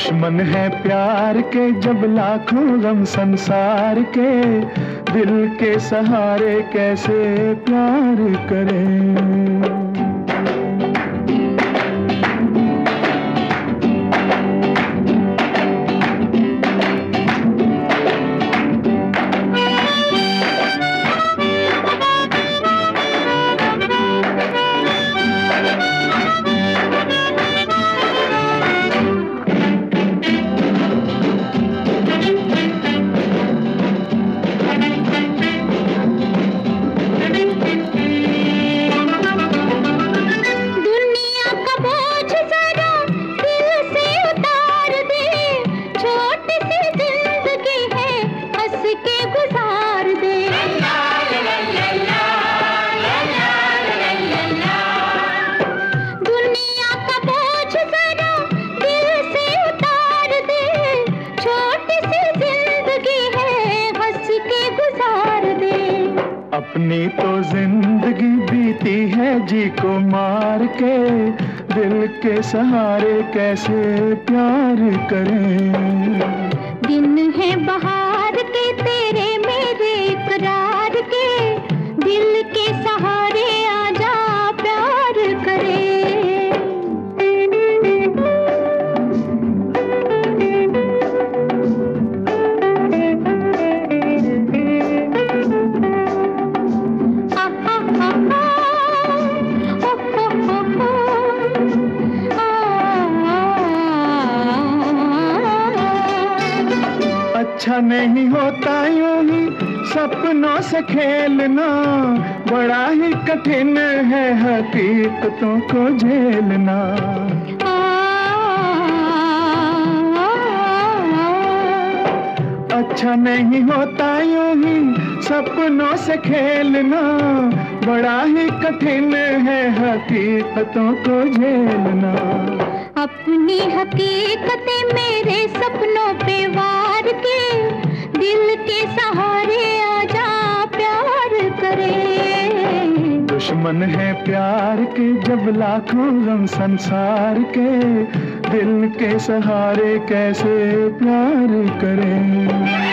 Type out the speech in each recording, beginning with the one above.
दुश्मन है प्यार के जब लाखों गम संसार के, दिल के सहारे कैसे प्यार करें। अपनी तो जिंदगी बीती है जी को मार के, दिल के सहारे कैसे प्यार करें। दिन है बहार के तेरे मेरे इकरार के, दिल के सहारे आजा प्यार करें। अच्छा नहीं होता यूं ही सपनों से खेलना, बड़ा ही कठिन है हकीकतों को झेलना। अच्छा नहीं होता यूं ही सपनों से खेलना, बड़ा ही कठिन है हकीकतों को झेलना। अपनी हकीकतें मेरे सपनों पे वार के, दिल के सहारे आजा प्यार करें। दुश्मन है प्यार के जब लाखों गम संसार के, दिल के सहारे कैसे प्यार करें।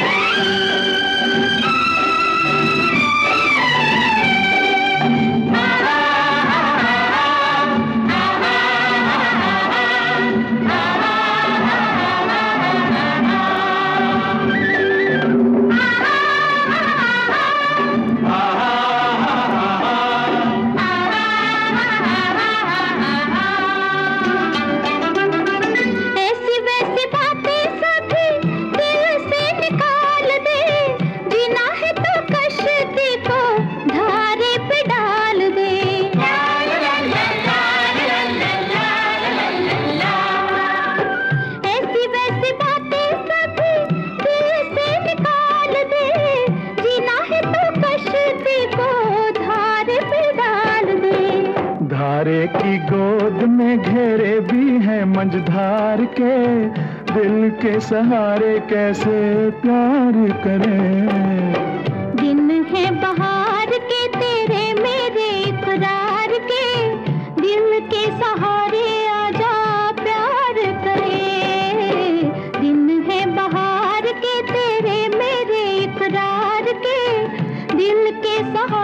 धारे की गोद में घेरे भी हैं मंझधार के, दिल के सहारे कैसे प्यार करें। दिन है बहार के तेरे मेरे इकरार के, दिल के सहारे आजा प्यार करें। दिन है बहार के तेरे मेरे इकरार के, दिल के सहारे